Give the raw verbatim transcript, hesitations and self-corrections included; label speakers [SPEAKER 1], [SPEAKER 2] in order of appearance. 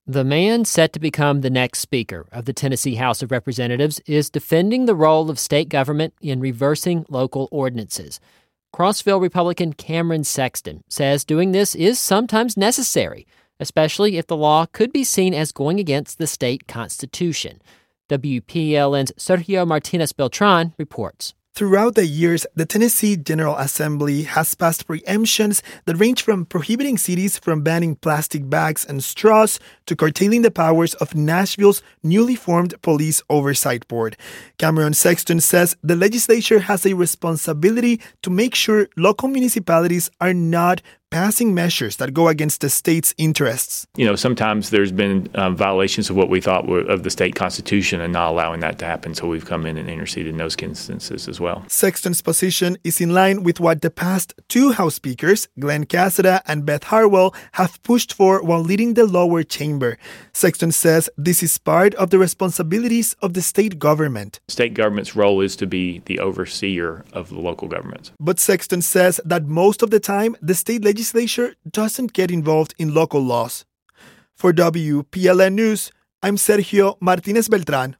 [SPEAKER 1] The man set to become the next Speaker of the Tennessee House of Representatives is defending the role of state government in reversing local ordinances. Crossville Republican Cameron Sexton says doing this is sometimes necessary, especially if the law could be seen as going against the state constitution. W P L N's Sergio Martinez Beltran reports.
[SPEAKER 2] Throughout the years, the Tennessee General Assembly has passed preemptions that range from prohibiting cities from banning plastic bags and straws to curtailing the powers of Nashville's newly formed Police Oversight Board. Cameron Sexton says the legislature has a responsibility to make sure local municipalities are not passing measures that go against the state's interests.
[SPEAKER 3] You know, sometimes there's been um, violations of what we thought were of the state constitution and not allowing that to happen, so we've come in and interceded in those instances as well.
[SPEAKER 2] Sexton's position is in line with what the past two House Speakers, Glenn Cassada and Beth Harwell, have pushed for while leading the lower chamber. Sexton says this is part of the responsibilities of the state government.
[SPEAKER 3] State government's role is to be the overseer of the local governments.
[SPEAKER 2] But Sexton says that most of the time, the state legislature legislature doesn't get involved in local laws. For W P L N News, I'm Sergio Martinez Beltran.